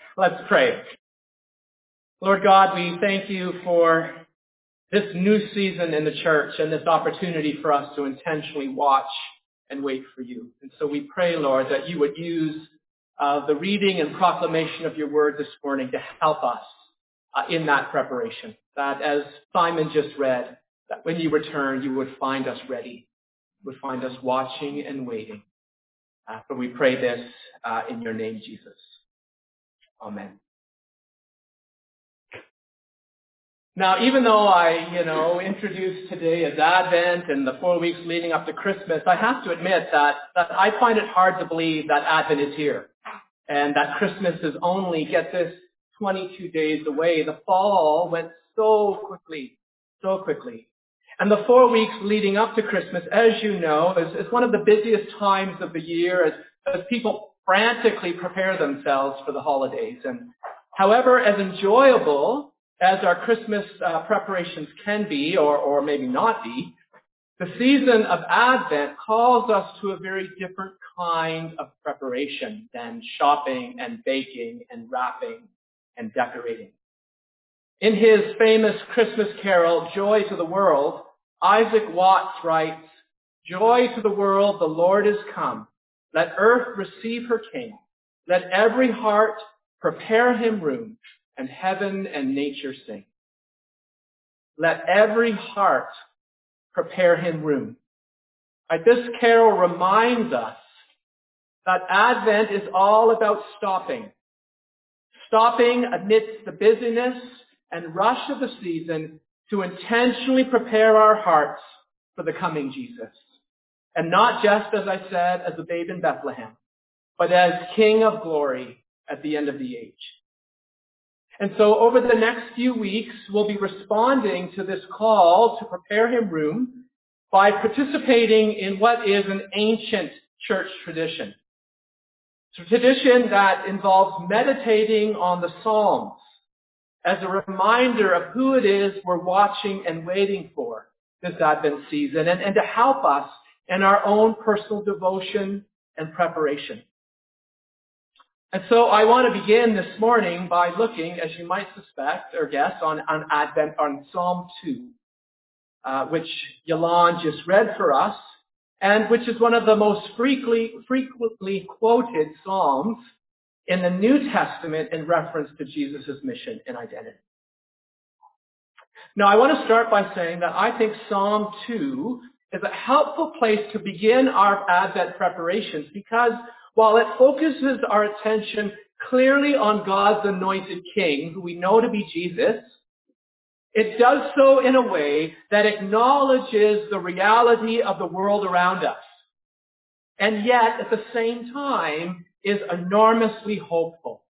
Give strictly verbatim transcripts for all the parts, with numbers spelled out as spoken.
Let's pray. Lord God, we thank you for this new season in the church and this opportunity for us to intentionally watch and wait for you. And so we pray, Lord, that you would use uh, the reading and proclamation of your word this morning to help us uh, in that preparation. That as Simon just read, that when you return, you would find us ready, you would find us watching and waiting. Uh, but we pray this uh, in your name, Jesus. Amen. Now, even though I, you know, introduced today as Advent and the four weeks leading up to Christmas, I have to admit that, that I find it hard to believe that Advent is here and that Christmas is only, get this, twenty-two days away. The fall went so quickly, so quickly. And the four weeks leading up to Christmas, as you know, is, is one of the busiest times of the year as, as people frantically prepare themselves for the holidays. And however, as enjoyable as our Christmas uh, preparations can be, or, or maybe not be, the season of Advent calls us to a very different kind of preparation than shopping and baking and wrapping and decorating. In his famous Christmas carol, Joy to the World, Isaac Watts writes, "Joy to the world, the Lord is come. Let earth receive her King. Let every heart prepare him room, and heaven and nature sing." Let every heart prepare him room. Right, this carol reminds us that Advent is all about stopping. Stopping amidst the busyness and rush of the season to intentionally prepare our hearts for the coming Jesus. And not just, as I said, as a babe in Bethlehem, but as King of glory at the end of the age. And so over the next few weeks, we'll be responding to this call to prepare him room by participating in what is an ancient church tradition. It's a tradition that involves meditating on the Psalms as a reminder of who it is we're watching and waiting for this Advent season, and, and to help us in our own personal devotion and preparation. And so I want to begin this morning by looking, as you might suspect or guess, on, on Advent, on Psalm two, uh, which Yolande just read for us, and which is one of the most frequently, frequently quoted Psalms in the New Testament in reference to Jesus' mission and identity. Now, I want to start by saying that I think Psalm two is a helpful place to begin our Advent preparations because while it focuses our attention clearly on God's anointed King, who we know to be Jesus, it does so in a way that acknowledges the reality of the world around us, and yet at the same time is enormously hopeful.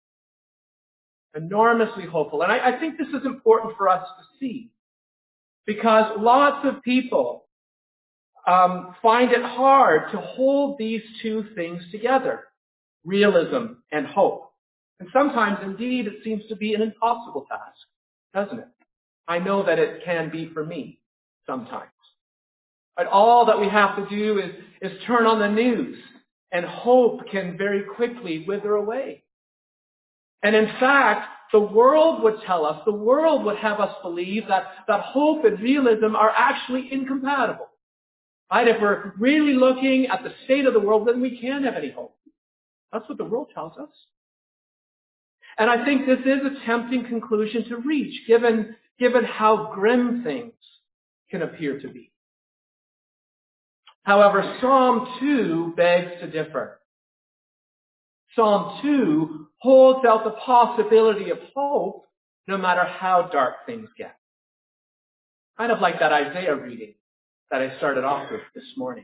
Enormously hopeful. And I, I think this is important for us to see, because lots of people Um, find it hard to hold these two things together, realism and hope. And sometimes, indeed, it seems to be an impossible task, doesn't it? I know that it can be for me sometimes. But all that we have to do is, is turn on the news, and hope can very quickly wither away. And in fact, the world would tell us, the world would have us believe that, that hope and realism are actually incompatible. Right? If we're really looking at the state of the world, then we can't have any hope. That's what the world tells us. And I think this is a tempting conclusion to reach, given, given how grim things can appear to be. However, Psalm two begs to differ. Psalm two holds out the possibility of hope no matter how dark things get. Kind of like that Isaiah reading that I started off with this morning.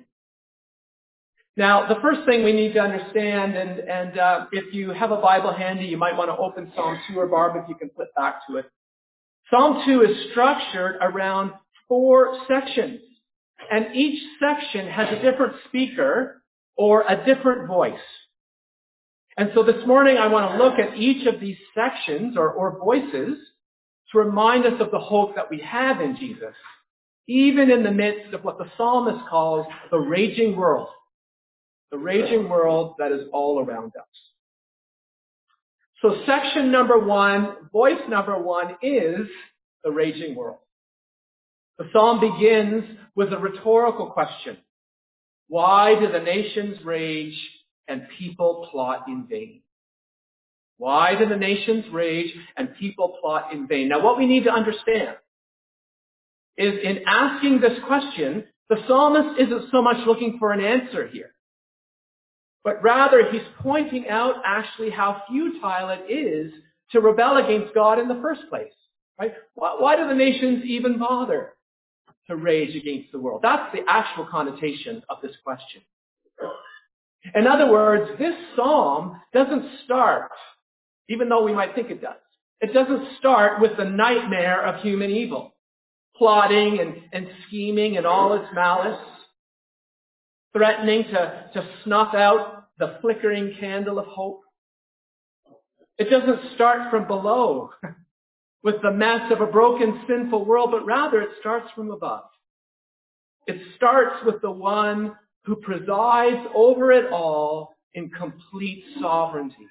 Now, the first thing we need to understand, and, and uh, if you have a Bible handy, you might want to open Psalm two, or Barb, if you can flip back to it. Psalm two is structured around four sections, and each section has a different speaker or a different voice. And so this morning I want to look at each of these sections or, or voices to remind us of the hope that we have in Jesus, even in the midst of what the psalmist calls the raging world, the raging world that is all around us. So section number one, voice number one is the raging world. The psalm begins with a rhetorical question. Why do the nations rage and people plot in vain? Why do the nations rage and people plot in vain? Now what we need to understand is in asking this question, the psalmist isn't so much looking for an answer here, but rather he's pointing out actually how futile it is to rebel against God in the first place. Right? Why, why do the nations even bother to rage against the world? That's the actual connotation of this question. In other words, this psalm doesn't start, even though we might think it does, it doesn't start with the nightmare of human evil, plotting and, and scheming and all its malice, threatening to, to snuff out the flickering candle of hope. It doesn't start from below with the mess of a broken, sinful world, but rather it starts from above. It starts with the one who presides over it all in complete sovereignty.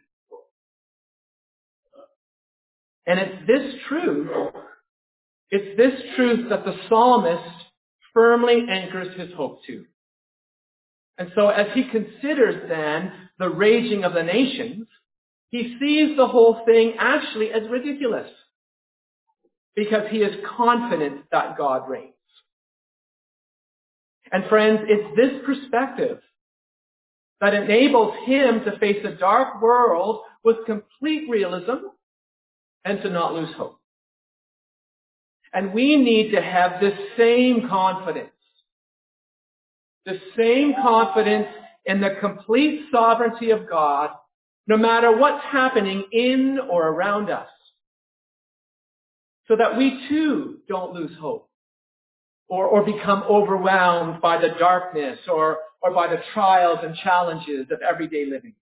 And it's this truth, it's this truth that the psalmist firmly anchors his hope to. And so as he considers then the raging of the nations, he sees the whole thing actually as ridiculous because he is confident that God reigns. And friends, it's this perspective that enables him to face a dark world with complete realism and to not lose hope. And we need to have this same confidence, the same confidence in the complete sovereignty of God, no matter what's happening in or around us, so that we too don't lose hope or, or become overwhelmed by the darkness or, or by the trials and challenges of everyday living.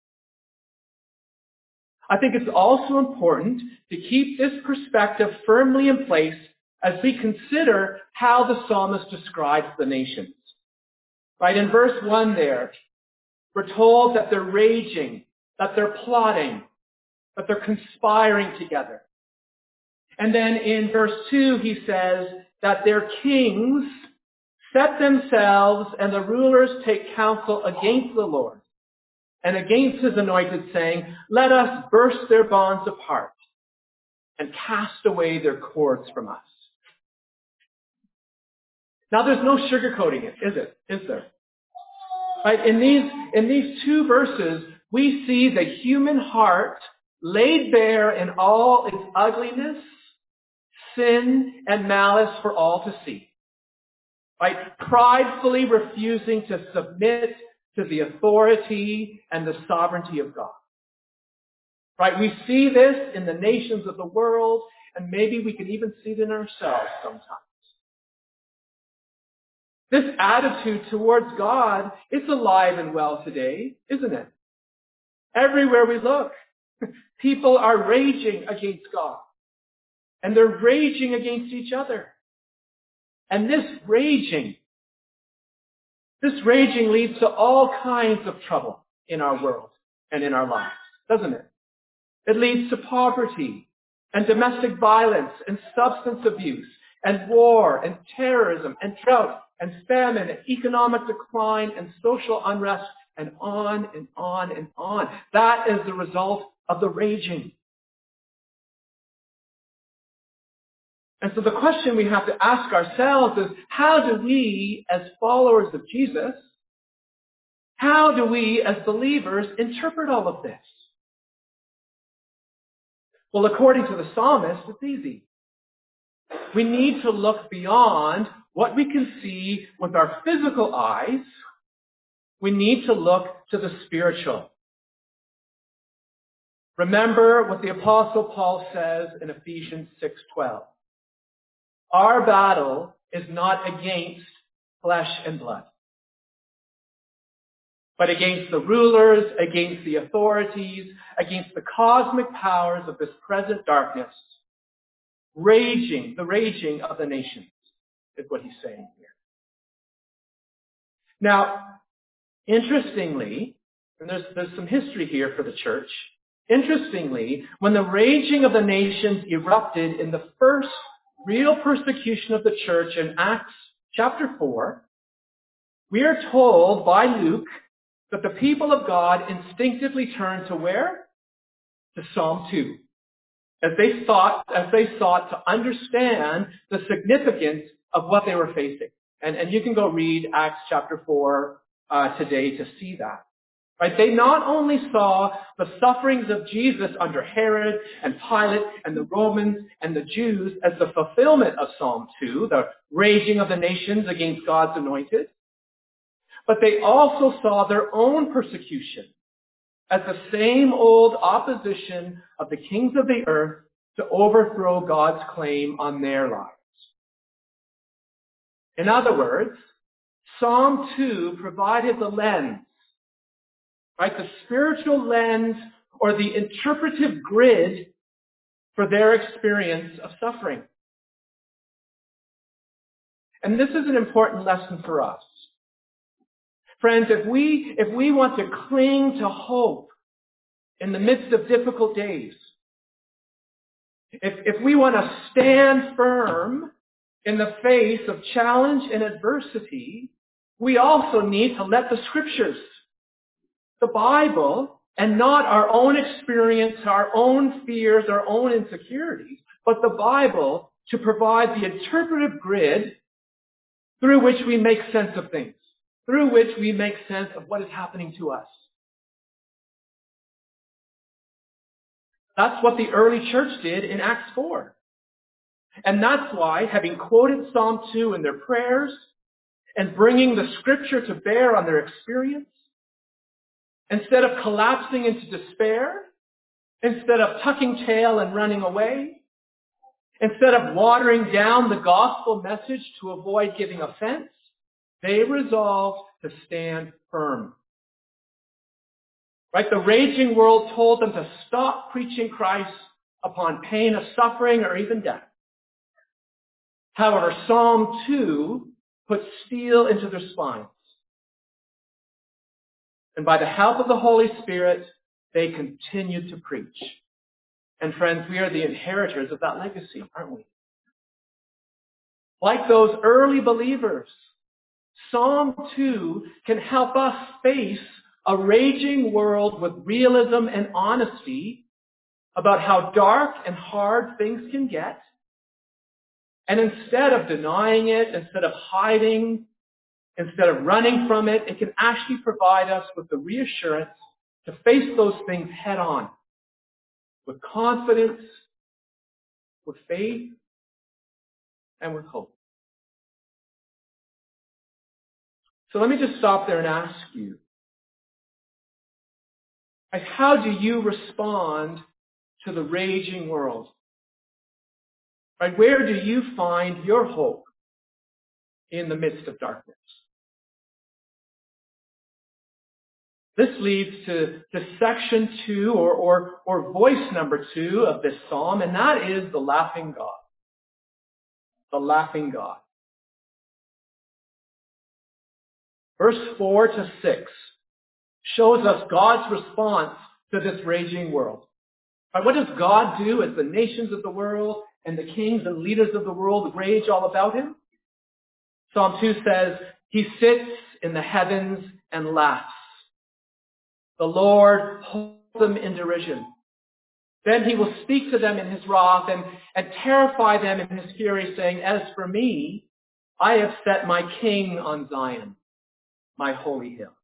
I think it's also important to keep this perspective firmly in place as we consider how the psalmist describes the nations. Right, in verse one there, we're told that they're raging, that they're plotting, that they're conspiring together. And then in verse two, he says that their kings set themselves and the rulers take counsel against the Lord and against his anointed, saying, let us burst their bonds apart and cast away their cords from us. Now there's no sugarcoating it, is it? Is there? Right? In these, in these two verses, we see the human heart laid bare in all its ugliness, sin, and malice for all to see. Right? Pridefully refusing to submit to the authority and the sovereignty of God. Right? We see this in the nations of the world, and maybe we can even see it in ourselves sometimes. This attitude towards God is alive and well today, isn't it? Everywhere we look, people are raging against God. And they're raging against each other. And this raging, this raging leads to all kinds of trouble in our world and in our lives, doesn't it? It leads to poverty and domestic violence and substance abuse and war and terrorism and drought and famine and economic decline and social unrest and on and on and on. That is the result of the raging. And so the question we have to ask ourselves is, how do we, as followers of Jesus, how do we, as believers, interpret all of this? Well, according to the psalmist, it's easy. We need to look beyond what we can see with our physical eyes. We need to look to the spiritual. Remember what the Apostle Paul says in Ephesians six twelve. Our battle is not against flesh and blood, but against the rulers, against the authorities, against the cosmic powers of this present darkness, raging, the raging of the nations, is what he's saying here. Now, interestingly, and there's, there's some history here for the church, Interestingly, when the raging of the nations erupted in the first real persecution of the church in Acts chapter four, we are told by Luke that the people of God instinctively turned to where? To Psalm two. As they thought, as they sought to understand the significance of what they were facing. And, and you can go read Acts chapter four uh, today to see that. Right? They not only saw the sufferings of Jesus under Herod and Pilate and the Romans and the Jews as the fulfillment of Psalm two, the raging of the nations against God's anointed, but they also saw their own persecution as the same old opposition of the kings of the earth to overthrow God's claim on their lives. In other words, Psalm two provided the lens, right, the spiritual lens or the interpretive grid for their experience of suffering. And this is an important lesson for us. Friends, if we, if we want to cling to hope in the midst of difficult days, if, if we want to stand firm in the face of challenge and adversity, we also need to let the scriptures, the Bible, and not our own experience, our own fears, our own insecurities, but the Bible to provide the interpretive grid through which we make sense of things, through which we make sense of what is happening to us. That's what the early church did in Acts four. And that's why, having quoted Psalm two in their prayers and bringing the scripture to bear on their experience, instead of collapsing into despair, instead of tucking tail and running away, instead of watering down the gospel message to avoid giving offense, they resolved to stand firm. Right? The raging world told them to stop preaching Christ upon pain of suffering or even death. However, Psalm two put steel into their spines. And by the help of the Holy Spirit, they continued to preach. And friends, we are the inheritors of that legacy, aren't we? Like those early believers, Psalm two can help us face a raging world with realism and honesty about how dark and hard things can get. And instead of denying it, instead of hiding, instead of running from it, it can actually provide us with the reassurance to face those things head on, with confidence, with faith, and with hope. So let me just stop there and ask you, like, how do you respond to the raging world? Right? Where do you find your hope in the midst of darkness? This leads to, to section two or, or, or voice number two of this psalm, and that is the laughing God. The laughing God. Verse four to six shows us God's response to this raging world. Right, what does God do as the nations of the world and the kings and leaders of the world rage all about him? Psalm two says, he sits in the heavens and laughs. The Lord holds them in derision. Then he will speak to them in his wrath and, and terrify them in his fury, saying, as for me, I have set my king on Zion, my holy hill.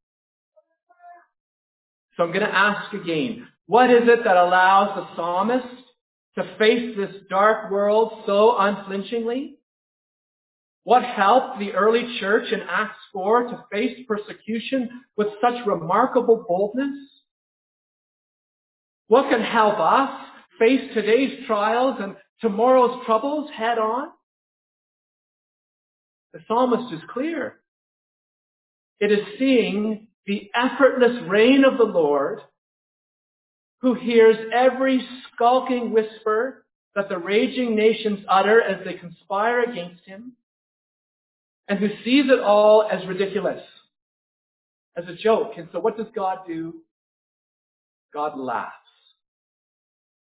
So I'm going to ask again, what is it that allows the psalmist to face this dark world so unflinchingly? What helped the early church in Acts four to face persecution with such remarkable boldness? What can help us face today's trials and tomorrow's troubles head on? The psalmist is clear. It is seeing the effortless reign of the Lord, who hears every skulking whisper that the raging nations utter as they conspire against him, and who sees it all as ridiculous, as a joke. And so what does God do? God laughs.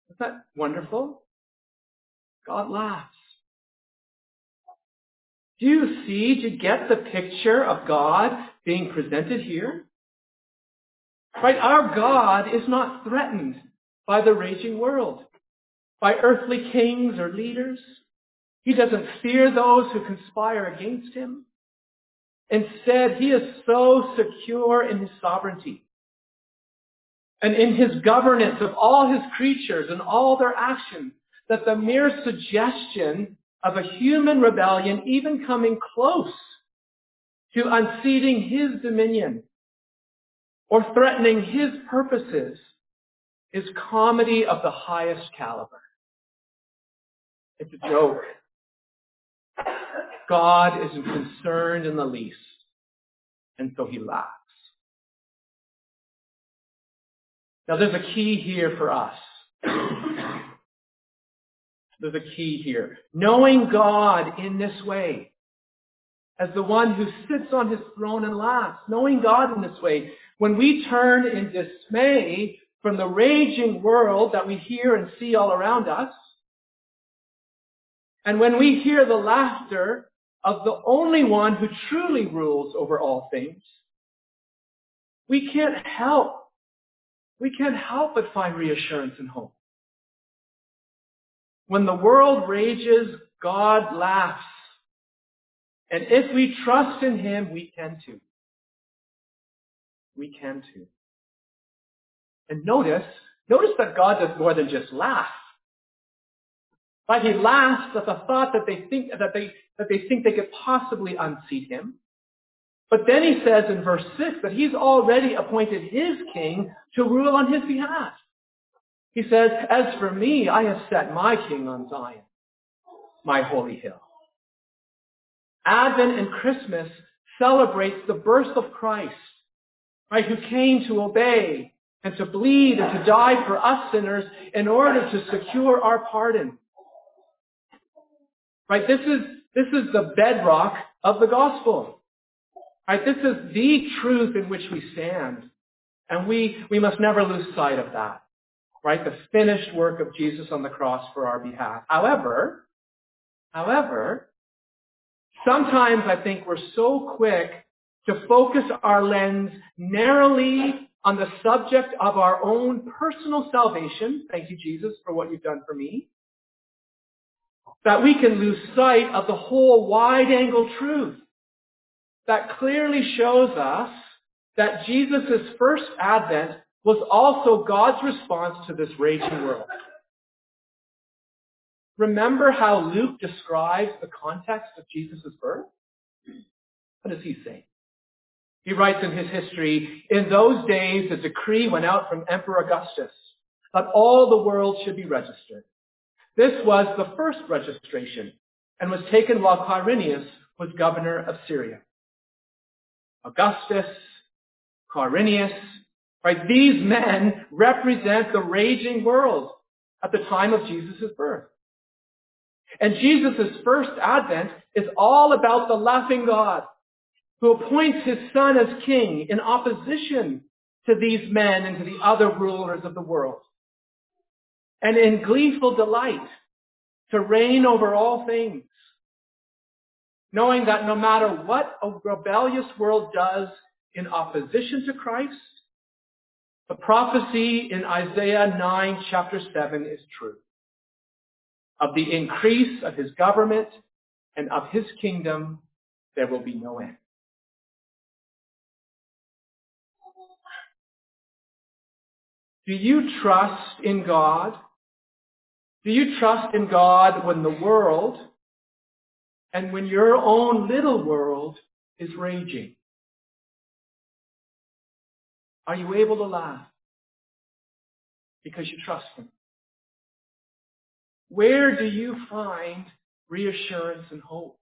Isn't that wonderful? God laughs. Do you see, do you get the picture of God being presented here? Right? Our God is not threatened by the raging world, by earthly kings or leaders. He doesn't fear those who conspire against him. Instead, he is so secure in his sovereignty and in his governance of all his creatures and all their actions that the mere suggestion of a human rebellion, even coming close to unseating his dominion or threatening his purposes, is comedy of the highest caliber. It's a joke. God isn't concerned in the least, and so he laughs. Now there's a key here for us. There's a key here. Knowing God in this way, as the one who sits on his throne and laughs, knowing God in this way, when we turn in dismay from the raging world that we hear and see all around us, and when we hear the laughter of the only one who truly rules over all things, we can't help, we can't help but find reassurance and hope. When the world rages, God laughs. And if we trust in him, we can too. We can too. And notice, notice that God does more than just laugh. But he laughs at the thought that they think that they that they think they could possibly unseat him. But then he says in verse six that he's already appointed his king to rule on his behalf. He says, "As for me, I have set my king on Zion, my holy hill." Advent and Christmas celebrates the birth of Christ, right, who came to obey and to bleed and to die for us sinners in order to secure our pardon. Right, this is this is the bedrock of the gospel. Right, this is the truth in which we stand, and we we must never lose sight of that. Right, the finished work of Jesus on the cross for our behalf. However, however, sometimes I think we're so quick to focus our lens narrowly on the subject of our own personal salvation. Thank you, Jesus, for what you've done for me. That we can lose sight of the whole wide-angle truth that clearly shows us that Jesus' first advent was also God's response to this raging world. Remember how Luke describes the context of Jesus' birth? What does he say? He writes in his history, "In those days a decree went out from Emperor Augustus that all the world should be registered. This was the first registration and was taken while Quirinius was governor of Syria." Augustus, Quirinius, right? These men represent the raging world at the time of Jesus' birth. And Jesus' first advent is all about the laughing God who appoints his son as king in opposition to these men and to the other rulers of the world. And in gleeful delight to reign over all things, knowing that no matter what a rebellious world does in opposition to Christ, the prophecy in Isaiah nine, chapter seven is true. Of the increase of his government and of his kingdom, there will be no end. Do you trust in God? Do you trust in God when the world and when your own little world is raging? Are you able to laugh because you trust him? Where do you find reassurance and hope?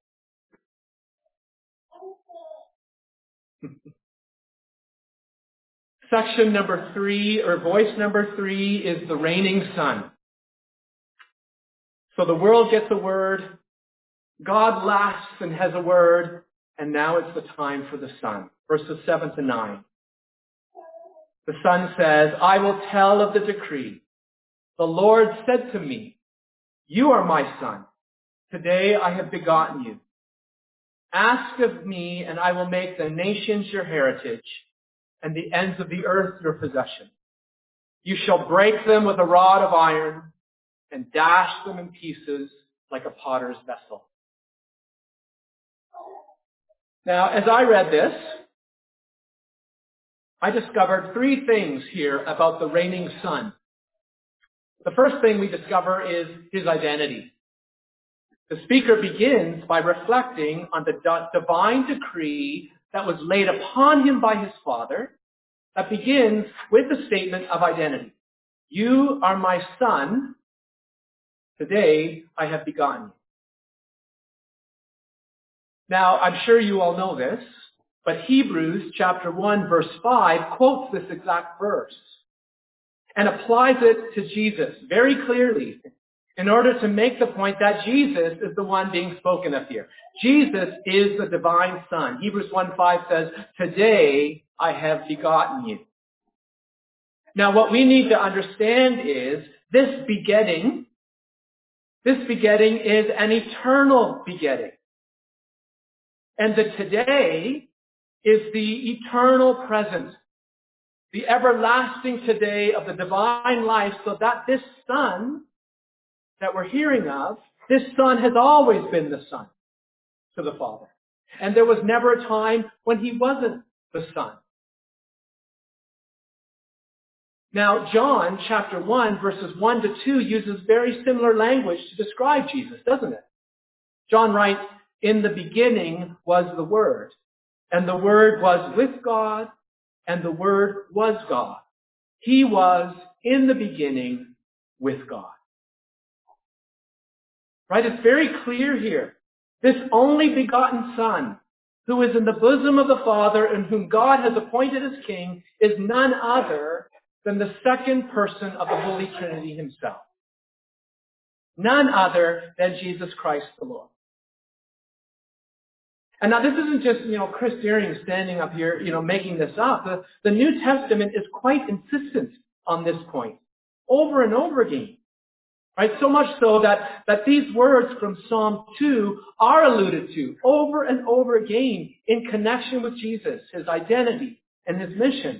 Section number three, or voice number three, is the reigning sun. So the world gets a word, God laughs and has a word, and now it's the time for the sun. Verses seven to nine. The sun says, "I will tell of the decree. The Lord said to me, you are my son. Today I have begotten you. Ask of me, and I will make the nations your heritage, and the ends of the earth your possession. You shall break them with a rod of iron, and dash them in pieces like a potter's vessel. Now, as I read this, I discovered three things here about the reigning son. The first thing we discover is his identity. The speaker begins by reflecting on the divine decree that was laid upon him by his father, that begins with the statement of identity. You are my son. Today I have begotten you. Now, I'm sure you all know this, but Hebrews chapter one verse five quotes this exact verse and applies it to Jesus very clearly in order to make the point that Jesus is the one being spoken of here. Jesus is the divine Son. Hebrews one five says, today I have begotten you. Now what we need to understand is this begetting, this begetting is an eternal begetting. And the today is the eternal present, the everlasting today of the divine life, so that this Son that we're hearing of, this Son has always been the Son to the Father. And there was never a time when he wasn't the Son. Now, John chapter one verses one to two uses very similar language to describe Jesus, doesn't it? John writes, in the beginning was the Word, and the Word was with God, and the Word was God. He was in the beginning with God. Right? It's very clear here. This only begotten Son, who is in the bosom of the Father and whom God has appointed as King, is none other than the second person of the Holy Trinity himself. None other than Jesus Christ the Lord. And now this isn't just, you know, Chris Deering standing up here, you know, making this up. The, the New Testament is quite insistent on this point over and over again. Right? So much so that, that these words from Psalm two are alluded to over and over again in connection with Jesus, his identity, and his mission.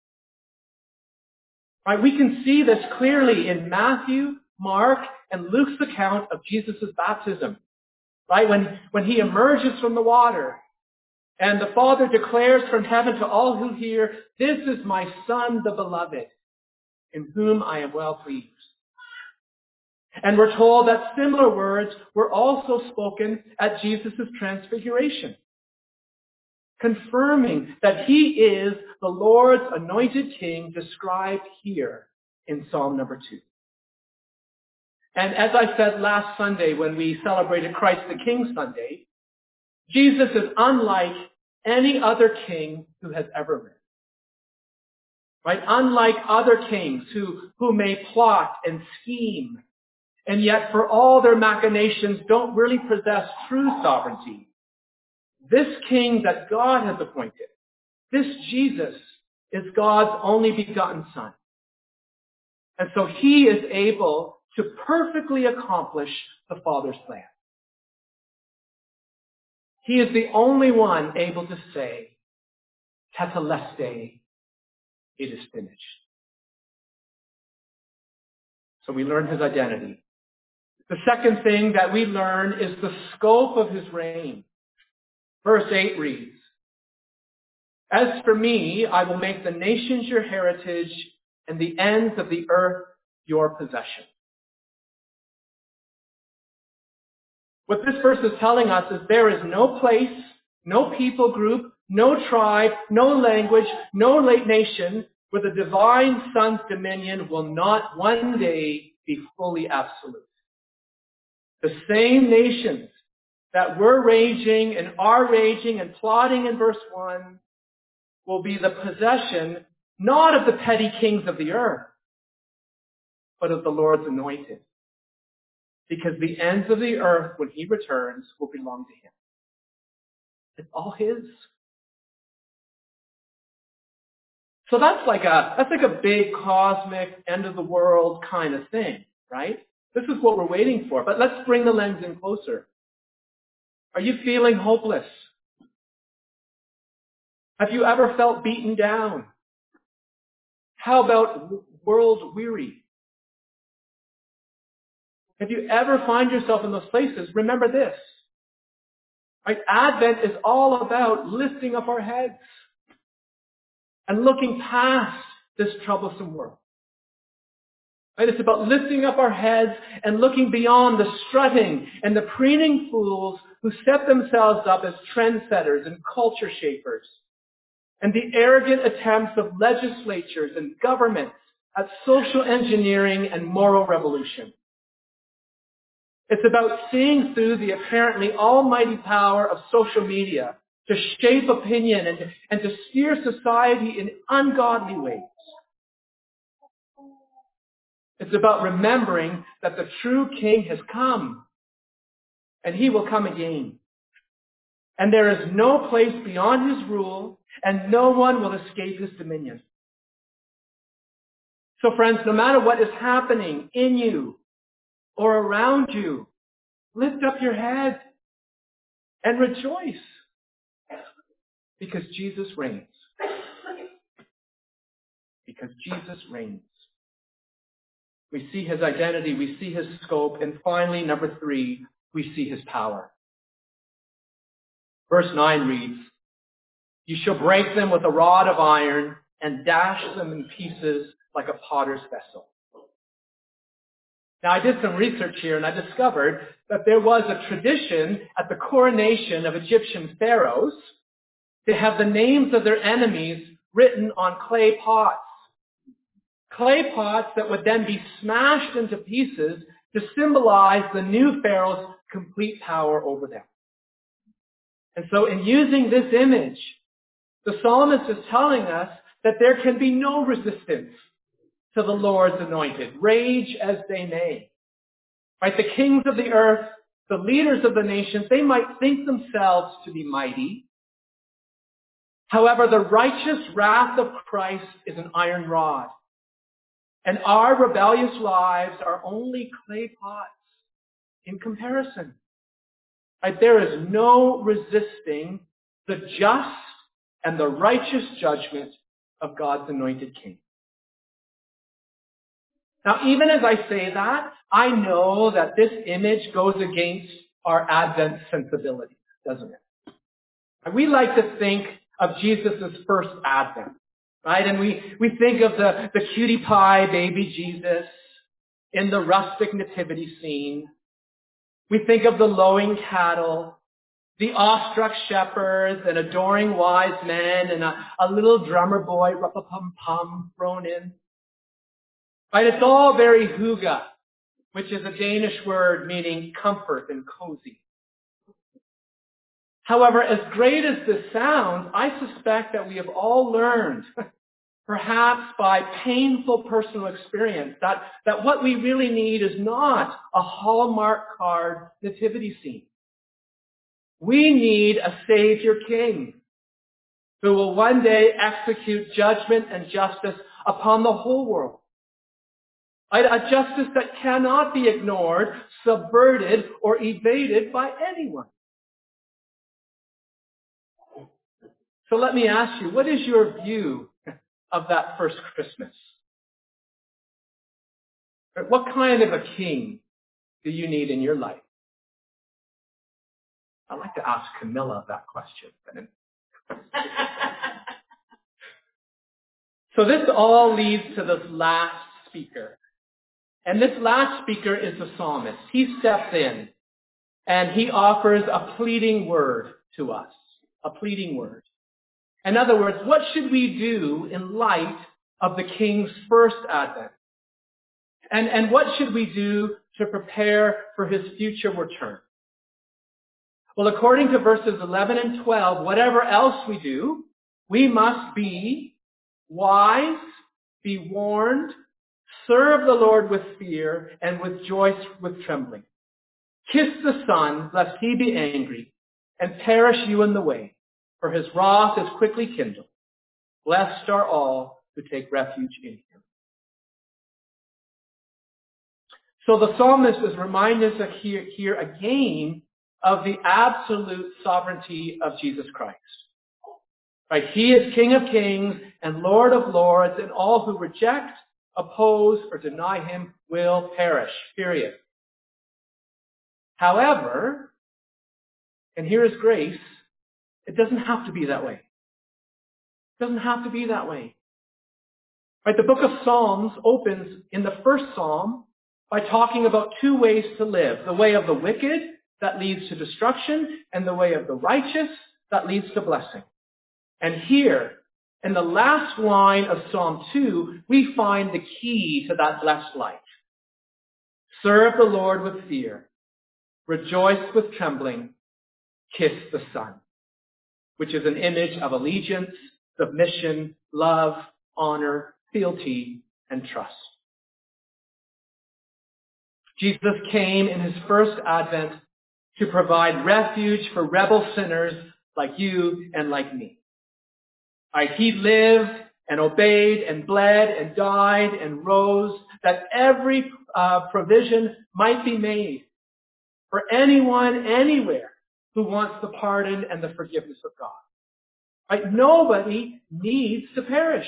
Right? We can see this clearly in Matthew, Mark, and Luke's account of Jesus' baptism. Right? When, when he emerges from the water and the Father declares from heaven to all who hear, this is my Son, the beloved, in whom I am well pleased. And we're told that similar words were also spoken at Jesus' transfiguration, confirming that he is the Lord's anointed King described here in Psalm number two. And as I said last Sunday when we celebrated Christ the King Sunday, Jesus is unlike any other king who has ever lived. Right? Unlike other kings who, who may plot and scheme, and yet for all their machinations don't really possess true sovereignty. This king that God has appointed, this Jesus, is God's only begotten Son. And so he is able to perfectly accomplish the Father's plan. He is the only one able to say, Tetelestai, it is finished. So we learn his identity. The second thing that we learn is the scope of his reign. Verse eight reads, as for me, I will make the nations your heritage and the ends of the earth your possession. What this verse is telling us is there is no place, no people group, no tribe, no language, no late nation where the divine Son's dominion will not one day be fully absolute. The same nations that were raging and are raging and plotting in verse one will be the possession not of the petty kings of the earth, but of the Lord's anointed. Because the ends of the earth, when he returns, will belong to him. It's all his. So that's like a, that's like a big cosmic end of the world kind of thing, right? This is what we're waiting for. But let's bring the lens in closer. Are you feeling hopeless? Have you ever felt beaten down? How about world weary? If you ever find yourself in those places, remember this. Right? Advent is all about lifting up our heads and looking past this troublesome world. Right? It's about lifting up our heads and looking beyond the strutting and the preening fools who set themselves up as trendsetters and culture shapers, and the arrogant attempts of legislatures and governments at social engineering and moral revolution. It's about seeing through the apparently almighty power of social media to shape opinion and, and to steer society in ungodly ways. It's about remembering that the true King has come, and he will come again. And there is no place beyond his rule, and no one will escape his dominion. So friends, no matter what is happening in you or around you, lift up your head and rejoice, because Jesus reigns. Because Jesus reigns. We see his identity, we see his scope, and finally, number three, we see his power. Verse nine reads, "You shall break them with a rod of iron and dash them in pieces like a potter's vessel." Now, I did some research here, and I discovered that there was a tradition at the coronation of Egyptian pharaohs to have the names of their enemies written on clay pots. Clay pots that would then be smashed into pieces to symbolize the new pharaoh's complete power over them. And so in using this image, the psalmist is telling us that there can be no resistance to the Lord's anointed, rage as they may. Right? The kings of the earth, the leaders of the nations, they might think themselves to be mighty. However, the righteous wrath of Christ is an iron rod. And our rebellious lives are only clay pots in comparison. Right? There is no resisting the just and the righteous judgment of God's anointed King. Now, even as I say that, I know that this image goes against our Advent sensibility, doesn't it? And we like to think of Jesus' first Advent, right? And we, we think of the, the cutie pie baby Jesus in the rustic nativity scene. We think of the lowing cattle, the awestruck shepherds, and adoring wise men, and a, a little drummer boy, rup-a-pum-pum, thrown in. Right? It's all very hygge, which is a Danish word meaning comfort and cozy. However, as great as this sounds, I suspect that we have all learned, perhaps by painful personal experience, that, that what we really need is not a Hallmark card nativity scene. We need a Savior King who will one day execute judgment and justice upon the whole world. A justice that cannot be ignored, subverted, or evaded by anyone. So let me ask you, what is your view of that first Christmas? What kind of a king do you need in your life? I'd like to ask Camilla that question. So this all leads to this last speaker. And this last speaker is the psalmist. He steps in and he offers a pleading word to us. A pleading word. In other words, what should we do in light of the King's first advent? And, and what should we do to prepare for his future return? Well, according to verses eleven and twelve, whatever else we do, we must be wise, be warned, serve the Lord with fear, and rejoice with trembling. Kiss the Son, lest he be angry, and perish you in the way, for his wrath is quickly kindled. Blessed are all who take refuge in him. So the psalmist is reminding us here, here again of the absolute sovereignty of Jesus Christ. Right? He is King of kings and Lord of lords, and all who reject, oppose, or deny him will perish. Period. However, and here is grace, it doesn't have to be that way. It doesn't have to be that way. Right? The book of Psalms opens in the first psalm by talking about two ways to live. The way of the wicked that leads to destruction, and the way of the righteous that leads to blessing. And here, in the last line of Psalm two, we find the key to that blessed life. Serve the Lord with fear. Rejoice with trembling. Kiss the Son, which is an image of allegiance, submission, love, honor, fealty, and trust. Jesus came in his first advent to provide refuge for rebel sinners like you and like me. Right? He lived and obeyed and bled and died and rose that every uh, provision might be made for anyone, anywhere who wants the pardon and the forgiveness of God. Right? Nobody needs to perish.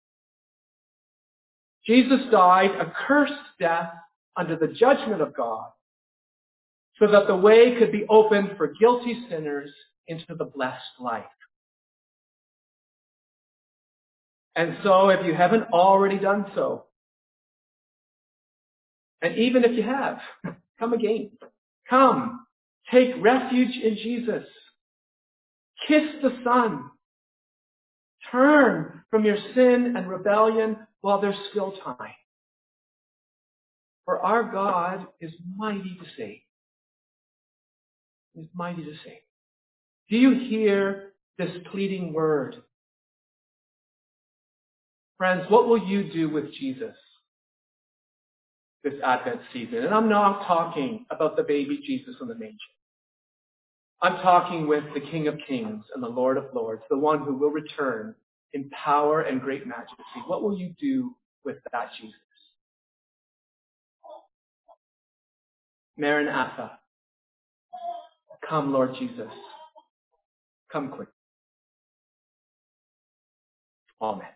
Jesus died a cursed death under the judgment of God so that the way could be opened for guilty sinners into the blessed life. And so if you haven't already done so, and even if you have, come again. Come, take refuge in Jesus. Kiss the Son. Turn from your sin and rebellion while there's still time. For our God is mighty to save. He is mighty to save. Do you hear this pleading word? Friends, what will you do with Jesus this Advent season? And I'm not talking about the baby Jesus in the manger. I'm talking with the King of Kings and the Lord of Lords, the one who will return in power and great majesty. What will you do with that Jesus? Maranatha. Come, Lord Jesus. Come quick. Amen.